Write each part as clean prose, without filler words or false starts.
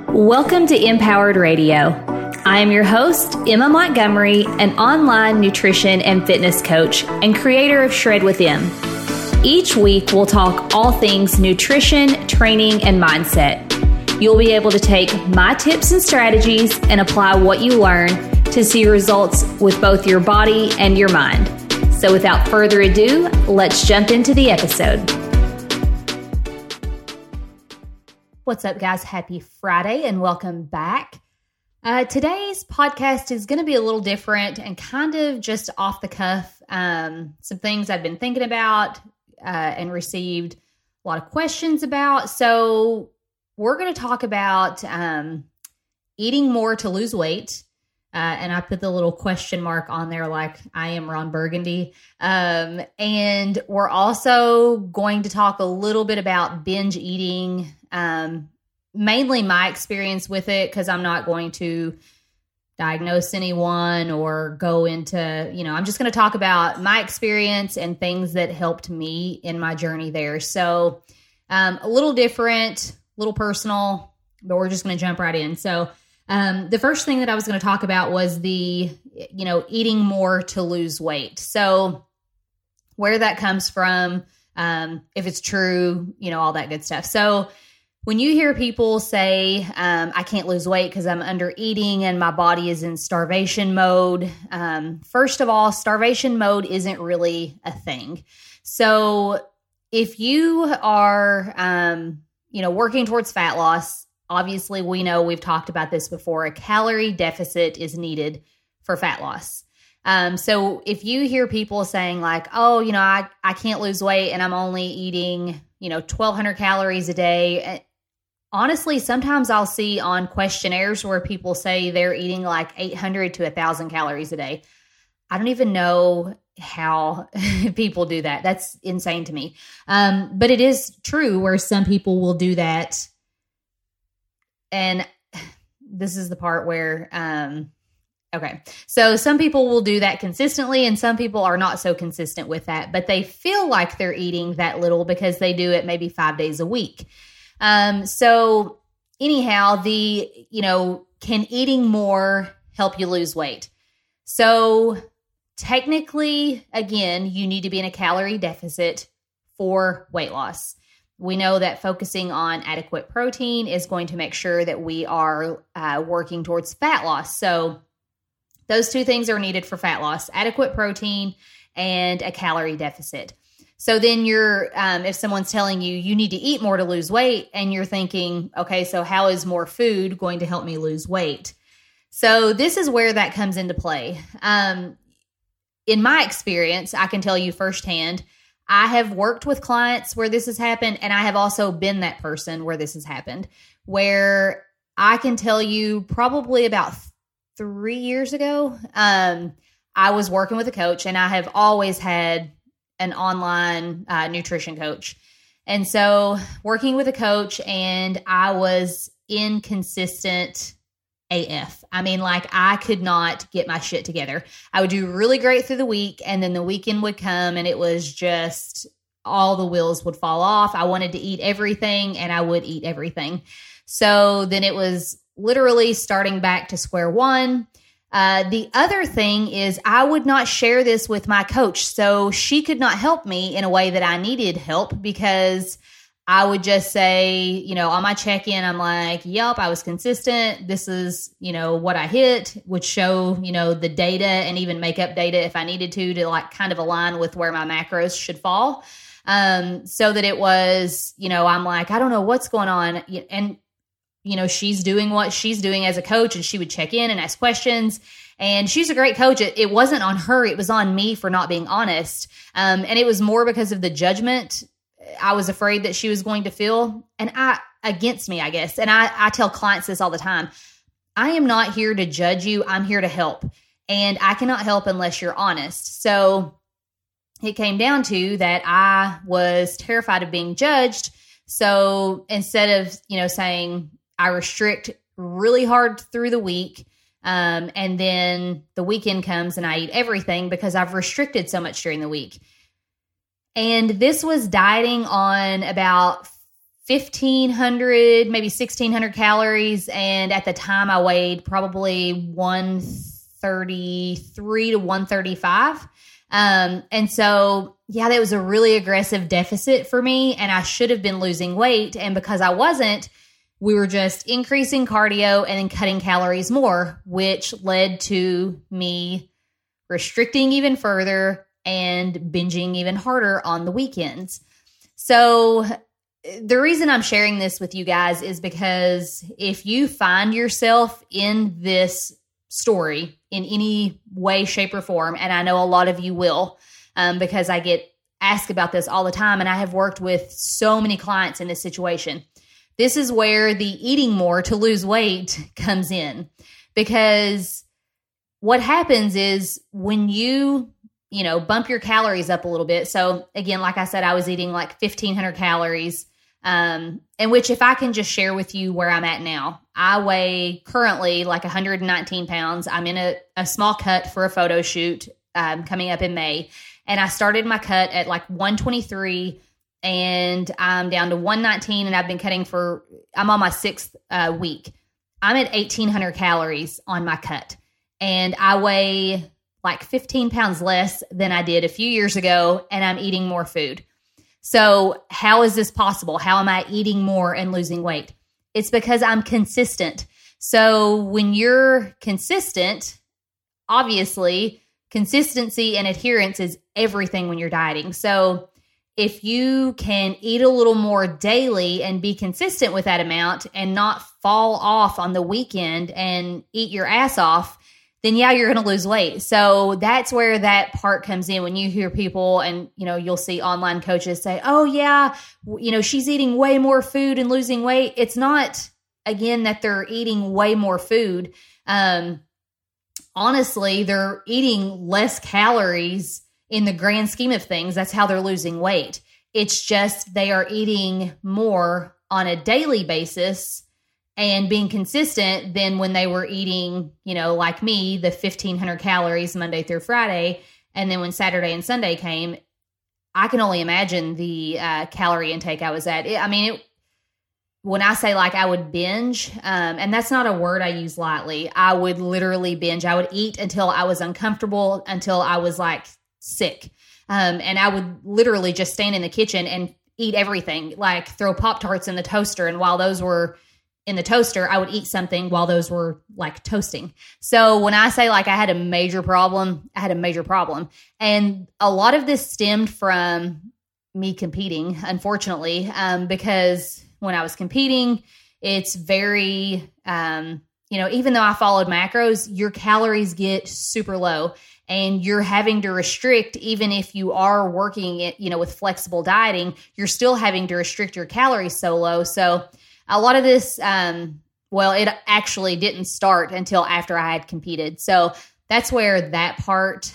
Welcome to Empowered Radio. I am your host, Emma Montgomery, an online nutrition and fitness coach and creator of Shred with Em. Each week, we'll talk all things nutrition, training, and mindset. You'll be able to take my tips and strategies and apply what you learn to see results with both your body and your mind. So without further ado, let's jump into the episode. What's up, guys? Happy Friday and welcome back. Today's podcast is going to be a little different and kind of just off the cuff. Some things I've been thinking about and received a lot of questions about. So we're going to talk about eating more to lose weight. And I put the little question mark on there like I am Ron Burgundy. And we're also going to talk a little bit about binge eating, mainly my experience with it, because I'm not going to diagnose anyone or go into, I'm just going to talk about my experience and things that helped me in my journey there. So a little different, a little personal, but we're just going to jump right in. So the first thing that I was going to talk about was the, eating more to lose weight. So where that comes from, if it's true, all that good stuff. So when you hear people say, I can't lose weight because I'm under eating and my body is in starvation mode. First of all, starvation mode isn't really a thing. So if you are, working towards fat loss, obviously, we know we've talked about this before. A calorie deficit is needed for fat loss. So if you hear people saying like, I can't lose weight and I'm only eating, 1,200 calories a day. Honestly, sometimes I'll see on questionnaires where people say they're eating like 800 to 1,000 calories a day. I don't even know how people do that. That's insane to me. But it is true where some people will do that. And this is the part where, so some people will do that consistently and some people are not so consistent with that, but they feel like they're eating that little because they do it maybe 5 days a week. So anyhow, can eating more help you lose weight? So technically, again, you need to be in a calorie deficit for weight loss. We know that focusing on adequate protein is going to make sure that we are working towards fat loss. So those two things are needed for fat loss: adequate protein and a calorie deficit. So then if someone's telling you you need to eat more to lose weight and you're thinking, okay, so how is more food going to help me lose weight? So this is where that comes into play. In my experience, I can tell you firsthand, I have worked with clients where this has happened, and I have also been that person where this has happened, where I can tell you probably about 3 years ago, I was working with a coach, and I have always had an online nutrition coach. And so working with a coach, and I was inconsistent AF. I mean, like I could not get my shit together. I would do really great through the week, and then the weekend would come and it was just all the wheels would fall off. I wanted to eat everything and I would eat everything. So then it was literally starting back to square one. The other thing is I would not share this with my coach. So she could not help me in a way that I needed help, because I would just say, on my check-in, I'm like, yep, I was consistent. This is, what I hit, would show, the data and even make up data if I needed to like kind of align with where my macros should fall. So that it was, I'm like, I don't know what's going on. And, she's doing what she's doing as a coach, and she would check in and ask questions. And she's a great coach. It wasn't on her. It was on me for not being honest. And it was more because of the judgment I was afraid that she was going to feel, and against me, I guess. And I tell clients this all the time. I am not here to judge you. I'm here to help. And I cannot help unless you're honest. So it came down to that I was terrified of being judged. So instead of, saying I restrict really hard through the week, and then the weekend comes and I eat everything because I've restricted so much during the week. And this was dieting on about 1,500, maybe 1,600 calories. And at the time I weighed probably 133 to 135. And so, yeah, that was a really aggressive deficit for me, and I should have been losing weight. And because I wasn't, we were just increasing cardio and then cutting calories more, which led to me restricting even further and binging even harder on the weekends. So the reason I'm sharing this with you guys is because if you find yourself in this story in any way, shape, or form, and I know a lot of you will, because I get asked about this all the time, and I have worked with so many clients in this situation. This is where the eating more to lose weight comes in, because what happens is when you bump your calories up a little bit. So again, like I said, I was eating like 1,500 calories, and which if I can just share with you where I'm at now, I weigh currently like 119 pounds. I'm in a small cut for a photo shoot coming up in May. And I started my cut at like 123 and I'm down to 119 and I've been cutting I'm on my 6th week. I'm at 1,800 calories on my cut and I weigh like 15 pounds less than I did a few years ago and I'm eating more food. So how is this possible? How am I eating more and losing weight? It's because I'm consistent. So when you're consistent, obviously consistency and adherence is everything when you're dieting. So if you can eat a little more daily and be consistent with that amount and not fall off on the weekend and eat your ass off, then yeah, you're going to lose weight. So that's where that part comes in when you hear people and, you'll see online coaches say, oh yeah, she's eating way more food and losing weight. It's not, again, that they're eating way more food. Honestly, they're eating less calories in the grand scheme of things. That's how they're losing weight. It's just they are eating more on a daily basis and being consistent than when they were eating, like me, the 1,500 calories Monday through Friday. And then when Saturday and Sunday came, I can only imagine the calorie intake I was at. When I say like I would binge, and that's not a word I use lightly, I would literally binge. I would eat until I was uncomfortable, until I was like sick. And I would literally just stand in the kitchen and eat everything, like throw Pop-Tarts in the toaster. And while those were in the toaster, I would eat something while those were like toasting. So when I say like I had a major problem, I had a major problem. And a lot of this stemmed from me competing, unfortunately, because when I was competing, it's very, even though I followed macros, your calories get super low and you're having to restrict, even if you are working it, with flexible dieting, you're still having to restrict your calories so low. So a lot of this, it actually didn't start until after I had competed. So that's where that part,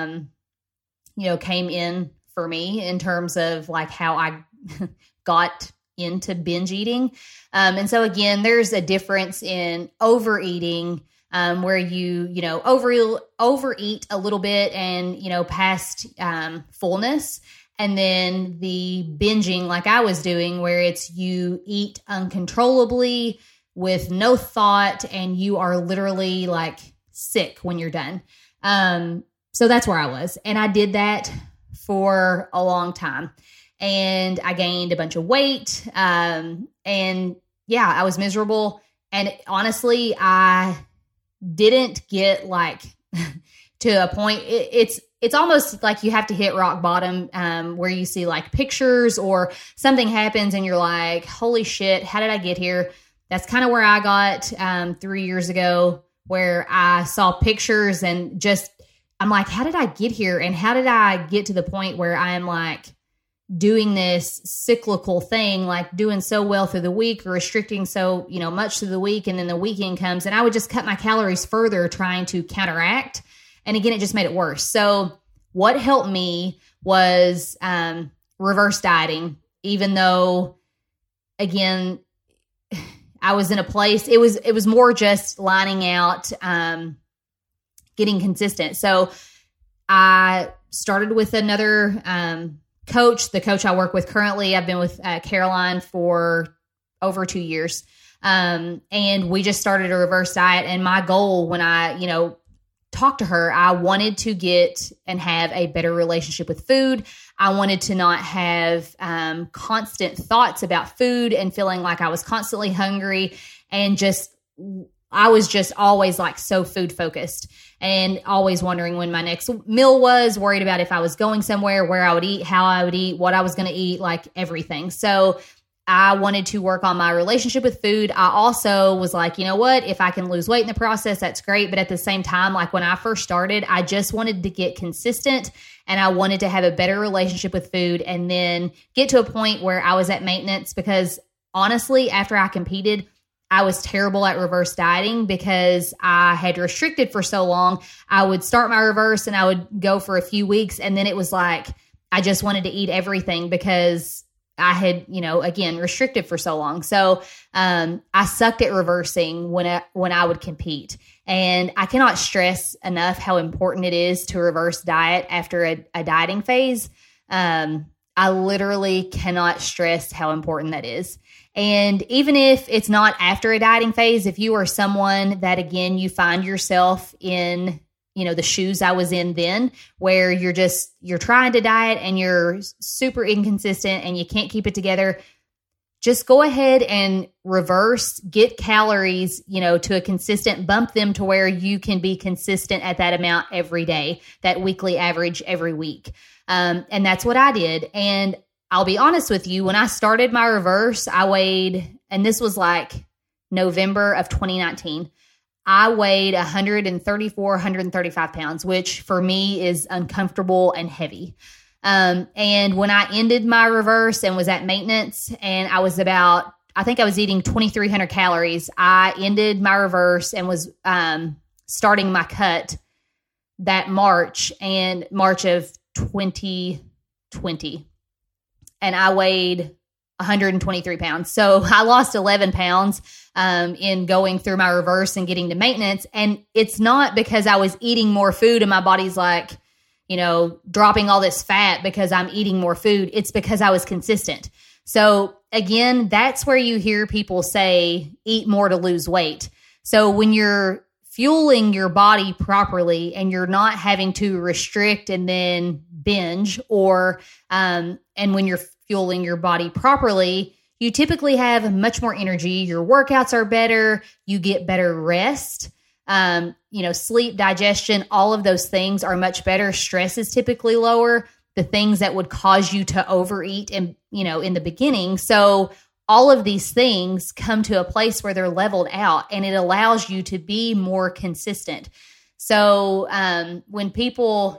came in for me in terms of like how I got into binge eating. And so again, there's a difference in overeating, where you overeat a little bit and, past fullness. And then the binging like I was doing, where it's you eat uncontrollably with no thought and you are literally like sick when you're done. So that's where I was. And I did that for a long time. And I gained a bunch of weight. And yeah, I was miserable. And honestly, I didn't get like to a point. It's almost like you have to hit rock bottom, where you see like pictures or something happens and you're like, holy shit, how did I get here? That's kind of where I got 3 years ago, where I saw pictures and I'm like, how did I get here? And how did I get to the point where I am like doing this cyclical thing, like doing so well through the week or restricting so, much through the week. And then the weekend comes and I would just cut my calories further trying to counteract. And again, it just made it worse. So what helped me was reverse dieting, even though, again, I was in a place, it was more just lining out, getting consistent. So I started with another coach, the coach I work with currently, I've been with Caroline for over 2 years. And we just started a reverse diet. And my goal when I, talked to her, I wanted to get and have a better relationship with food. I wanted to not have constant thoughts about food and feeling like I was constantly hungry, and I was just always like so food focused and always wondering when my next meal was, worried about if I was going somewhere, where I would eat, how I would eat, what I was going to eat, like everything. So I wanted to work on my relationship with food. I also was like, you know what, if I can lose weight in the process, that's great. But at the same time, like when I first started, I just wanted to get consistent, and I wanted to have a better relationship with food, and then get to a point where I was at maintenance, because honestly, after I competed, I was terrible at reverse dieting because I had restricted for so long. I would start my reverse and I would go for a few weeks, and then it was like I just wanted to eat everything because I had, again, restricted for so long. So I sucked at reversing when I would compete. And I cannot stress enough how important it is to reverse diet after a dieting phase. I literally cannot stress how important that is. And even if it's not after a dieting phase, if you are someone that, again, you find yourself in the shoes I was in then, where you're trying to diet and you're super inconsistent and you can't keep it together, just go ahead and reverse, get calories, to a consistent, bump them to where you can be consistent at that amount every day, that weekly average every week. And that's what I did. And I'll be honest with you, when I started my reverse, I weighed, and this was like November of 2019, I weighed 134, 135 pounds, which for me is uncomfortable and heavy. And when I ended my reverse and was at maintenance, and I was eating 2,300 calories, I ended my reverse and was starting my cut that March of 2020. And I weighed 123 pounds. So I lost 11 pounds in going through my reverse and getting to maintenance. And it's not because I was eating more food and my body's like, dropping all this fat because I'm eating more food. It's because I was consistent. So again, that's where you hear people say, eat more to lose weight. So when you're fueling your body properly and you're not having to restrict and then binge, or and when you're fueling your body properly, you typically have much more energy. Your workouts are better. You get better rest. Sleep, digestion, all of those things are much better. Stress is typically lower. The things that would cause you to overeat in the beginning. So all of these things come to a place where they're leveled out, and it allows you to be more consistent. So when people,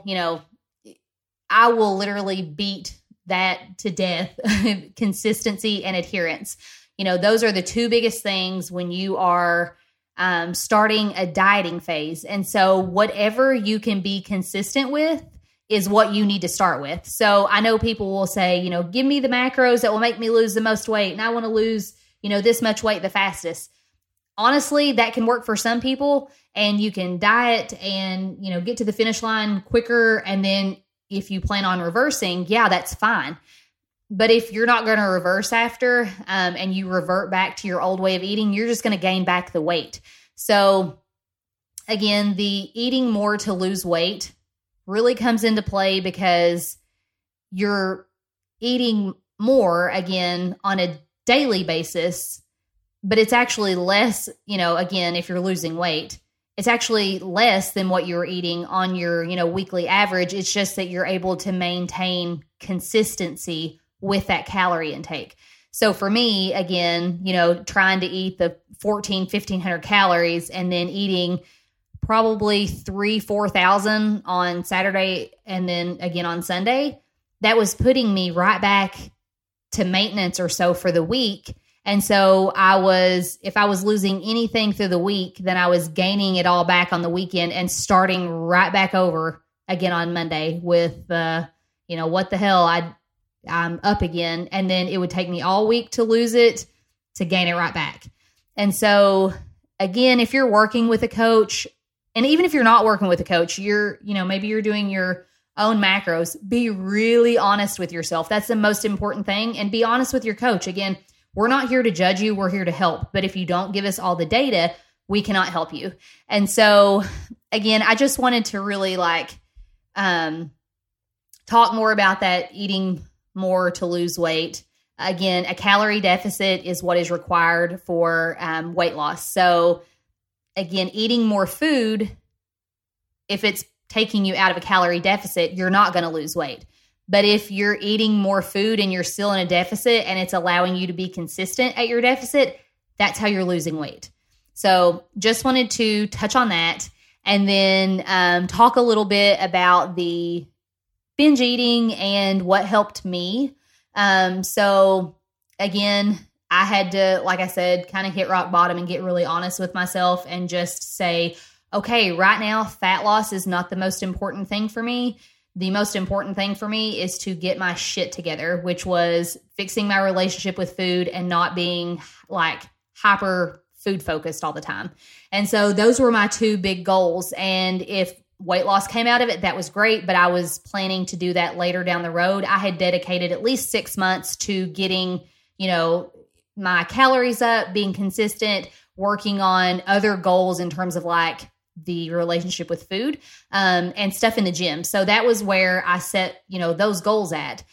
I will literally beat that to death, consistency and adherence. Those are the two biggest things when you are starting a dieting phase. And so whatever you can be consistent with is what you need to start with. So I know people will say, give me the macros that will make me lose the most weight, and I want to lose, this much weight the fastest. Honestly, that can work for some people, and you can diet and, get to the finish line quicker. And then if you plan on reversing, yeah, that's fine. But if you're not going to reverse after, and you revert back to your old way of eating, you're just going to gain back the weight. So again, the eating more to lose weight really comes into play because you're eating more, again, on a daily basis, but it's actually less, again, if you're losing weight, it's actually less than what you're eating on your, weekly average. It's just that you're able to maintain consistency with that calorie intake. So for me, again, trying to eat the 1,500 calories and then eating probably 4,000 on Saturday and then again on Sunday, that was putting me right back to maintenance or so for the week. And so if I was losing anything through the week, then I was gaining it all back on the weekend and starting right back over again on Monday with, what the hell, I'm up again. And then it would take me all week to lose it, to gain it right back. And so again, if you're working with a coach, and even if you're not working with a coach, maybe you're doing your own macros, be really honest with yourself. That's the most important thing. And be honest with your coach. Again, we're not here to judge you. We're here to help. But if you don't give us all the data, we cannot help you. And so again, I just wanted to really talk more about that, eating more to lose weight. Again, a calorie deficit is what is required for weight loss. So again, eating more food, if it's taking you out of a calorie deficit, you're not going to lose weight. But if you're eating more food and you're still in a deficit and it's allowing you to be consistent at your deficit, that's how you're losing weight. So just wanted to touch on that, and then talk a little bit about the binge eating and what helped me. So again, I had to, like I said, kind of hit rock bottom and get really honest with myself and just say, okay, right now, fat loss is not the most important thing for me. The most important thing for me is to get my shit together, which was fixing my relationship with food and not being like hyper food focused all the time. And so those were my two big goals. And if weight loss came out of it, that was great, but I was planning to do that later down the road. I had dedicated at least 6 months to getting, my calories up, being consistent, working on other goals in terms of like the relationship with food, and stuff in the gym. So that was where I set, those goals at.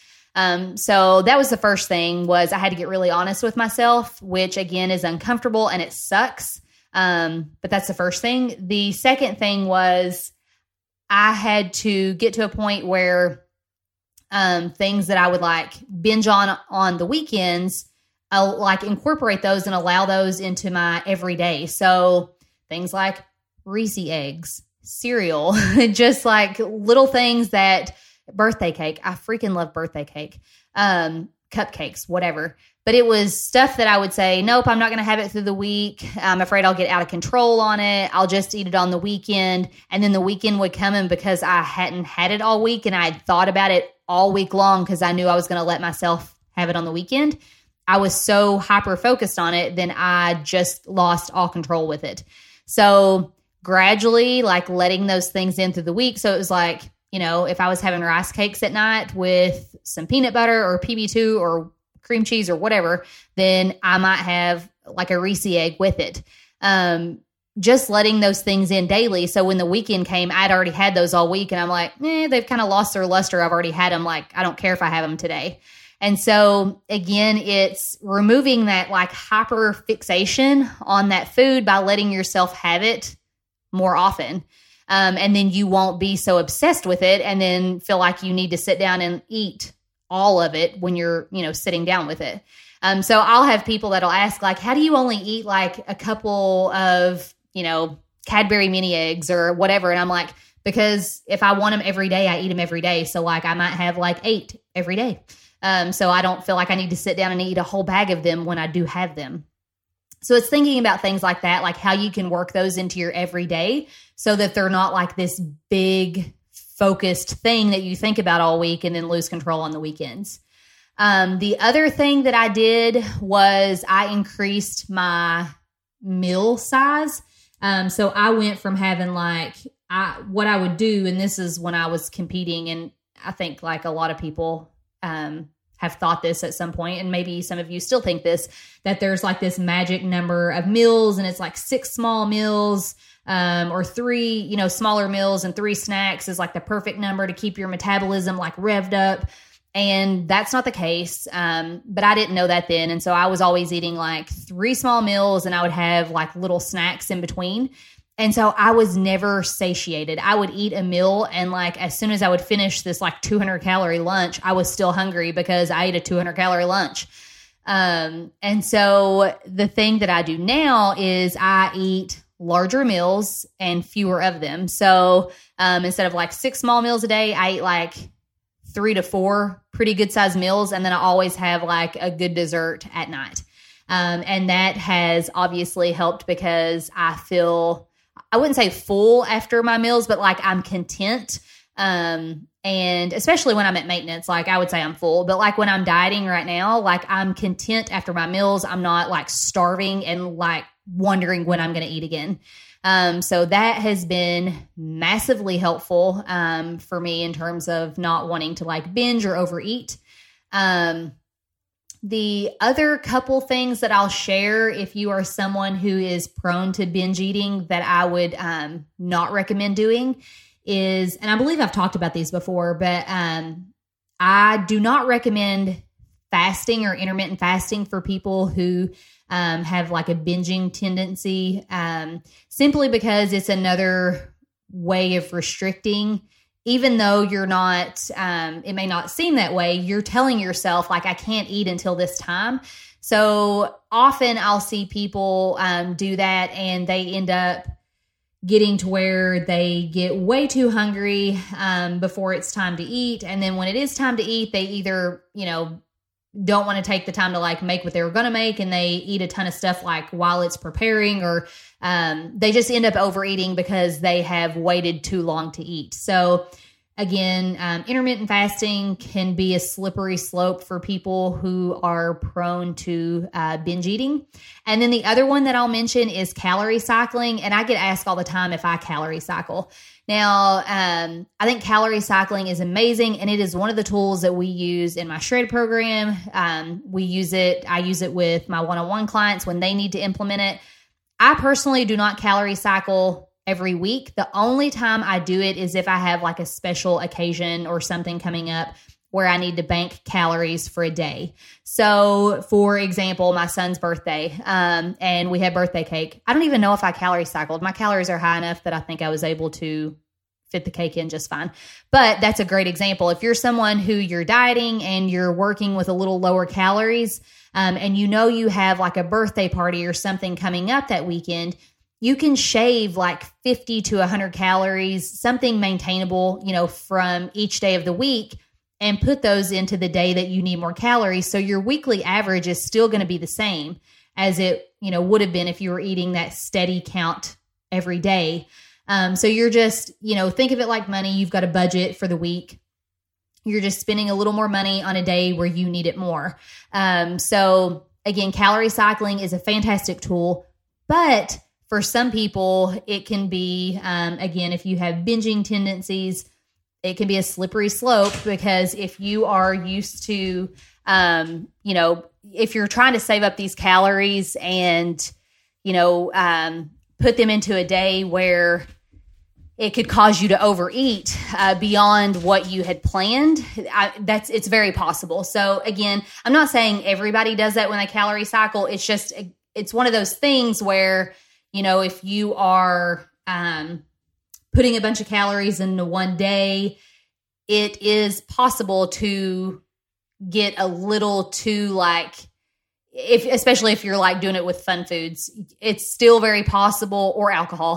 So that was the first thing, was I had to get really honest with myself, which again is uncomfortable and it sucks. But that's the first thing. The second thing was I had to get to a point where, things that I would like binge on the weekends, I'll like incorporate those and allow those into my everyday. So things like Reese eggs, cereal, just like little things that birthday cake. I freaking love birthday cake, cupcakes, whatever. But it was stuff that I would say, nope, I'm not going to have it through the week. I'm afraid I'll get out of control on it. I'll just eat it on the weekend. And then the weekend would come in because I hadn't had it all week and I had thought about it all week long because I knew I was going to let myself have it on the weekend. I was so hyper focused on it, then I just lost all control with it. So gradually, like letting those things in through the week. So it was like, if I was having rice cakes at night with some peanut butter or PB2 or cream cheese or whatever, then I might have like a Reese egg with it. Just letting those things in daily. So when the weekend came, I'd already had those all week and I'm like, they've kind of lost their luster. I've already had them. Like, I don't care if I have them today. And so again, it's removing that like hyper fixation on that food by letting yourself have it more often. And then you won't be so obsessed with it and then feel like you need to sit down and eat all of it when you're, sitting down with it. So I'll have people that'll ask like, how do you only eat like a couple of, Cadbury mini eggs or whatever? And I'm like, because if I want them every day, I eat them every day. So like I might have like 8 every day. So I don't feel like I need to sit down and eat a whole bag of them when I do have them. So it's thinking about things like that, like how you can work those into your everyday so that they're not like this big focused thing that you think about all week and then lose control on the weekends. The other thing that I did was I increased my meal size. So I went from having what I would do, and this is when I was competing, and I think like a lot of people have thought this at some point, and maybe some of you still think this, that there's like this magic number of meals and it's like 6 small meals or 3, smaller meals and 3 snacks is like the perfect number to keep your metabolism like revved up. And that's not the case. But I didn't know that then. And so I was always eating like 3 small meals and I would have like little snacks in between. And so I was never satiated. I would eat a meal and like as soon as I would finish this like 200 calorie lunch, I was still hungry because I ate a 200 calorie lunch. And so the thing that I do now is I eat larger meals and fewer of them. So instead of like 6 small meals a day, I eat like 3 to 4 pretty good sized meals. And then I always have like a good dessert at night. And that has obviously helped because I feel, I wouldn't say full after my meals, but like I'm content. And especially when I'm at maintenance, like I would say I'm full, but like when I'm dieting right now, like I'm content after my meals. I'm not like starving and like wondering when I'm going to eat again. So that has been massively helpful for me in terms of not wanting to like binge or overeat. The other couple things that I'll share if you are someone who is prone to binge eating that I would not recommend doing is, and I believe I've talked about these before, but I do not recommend fasting or intermittent fasting for people who have like a binging tendency, simply because it's another way of restricting. Even though you're not, it may not seem that way, you're telling yourself like, I can't eat until this time. So often I'll see people do that, and they end up getting to where they get way too hungry before it's time to eat. And then when it is time to eat, they either, don't want to take the time to like make what they were going to make, and they eat a ton of stuff like while it's preparing, or they just end up overeating because they have waited too long to eat. So again, intermittent fasting can be a slippery slope for people who are prone to binge eating. And then the other one that I'll mention is calorie cycling. And I get asked all the time if I calorie cycle. Now, I think calorie cycling is amazing, and it is one of the tools that we use in my Shred program. I use it with my one-on-one clients when they need to implement it. I personally do not calorie cycle every week. The only time I do it is if I have like a special occasion or something coming up where I need to bank calories for a day. So for example, my son's birthday, and we had birthday cake. I don't even know if I calorie cycled. My calories are high enough that I think I was able to fit the cake in just fine. But that's a great example. If you're someone who you're dieting and you're working with a little lower calories, and you have like a birthday party or something coming up that weekend, you can shave like 50 to 100 calories, something maintainable, from each day of the week, and put those into the day that you need more calories. So your weekly average is still going to be the same as it, would have been if you were eating that steady count every day. So you're just, think of it like money. You've got a budget for the week. You're just spending a little more money on a day where you need it more. So again, calorie cycling is a fantastic tool, but for some people, it can be, again, if you have binging tendencies, it can be a slippery slope, because if you are used to, if you're trying to save up these calories and, put them into a day where it could cause you to overeat beyond what you had planned, it's very possible. So again, I'm not saying everybody does that when they calorie cycle. It's just, it's one of those things where, if you are putting a bunch of calories into one day, it is possible to get a little too especially if you're like doing it with fun foods, it's still very possible, or alcohol,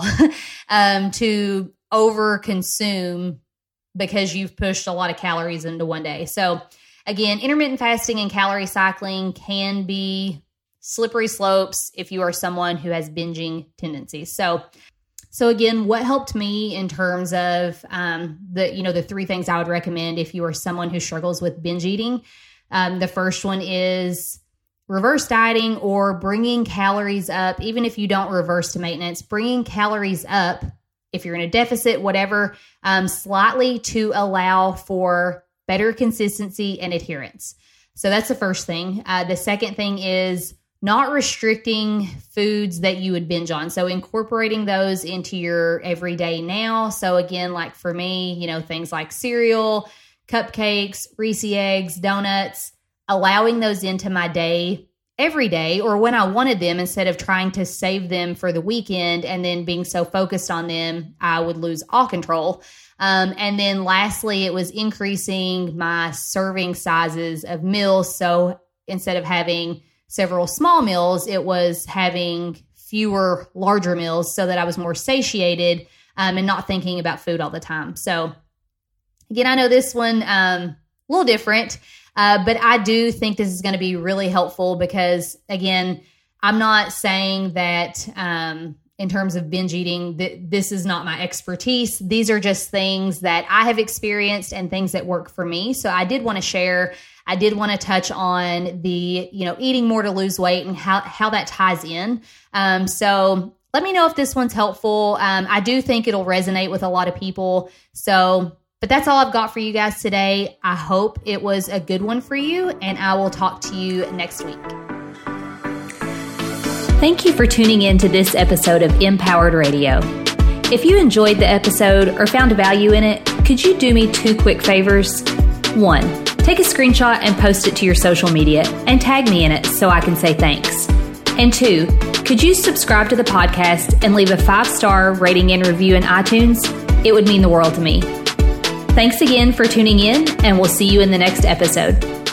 to over consume because you've pushed a lot of calories into one day. So again, intermittent fasting and calorie cycling can be slippery slopes if you are someone who has binging tendencies. So again, what helped me in terms of the three things I would recommend if you are someone who struggles with binge eating. The first one is reverse dieting, or bringing calories up. Even if you don't reverse to maintenance, bringing calories up, if you're in a deficit, whatever, slightly, to allow for better consistency and adherence. So that's the first thing. The second thing is not restricting foods that you would binge on. So incorporating those into your everyday now. So again, like for me, things like cereal, cupcakes, Reese eggs, donuts, allowing those into my day every day, or when I wanted them, instead of trying to save them for the weekend and then being so focused on them, I would lose all control. And then lastly, it was increasing my serving sizes of meals. So instead of having several small meals, it was having fewer larger meals so that I was more satiated and not thinking about food all the time. So again, I know this one a little different, but I do think this is going to be really helpful because, again, I'm not saying that in terms of binge eating, this is not my expertise. These are just things that I have experienced and things that work for me. So I did want to share. I did want to touch on the, eating more to lose weight and how that ties in. So let me know if this one's helpful. I do think it'll resonate with a lot of people. But that's all I've got for you guys today. I hope it was a good one for you, and I will talk to you next week. Thank you for tuning in to this episode of Empowered Radio. If you enjoyed the episode or found value in it, could you do me 2 quick favors? 1, take a screenshot and post it to your social media and tag me in it so I can say thanks. And 2, could you subscribe to the podcast and leave a 5-star rating and review in iTunes? It would mean the world to me. Thanks again for tuning in, and we'll see you in the next episode.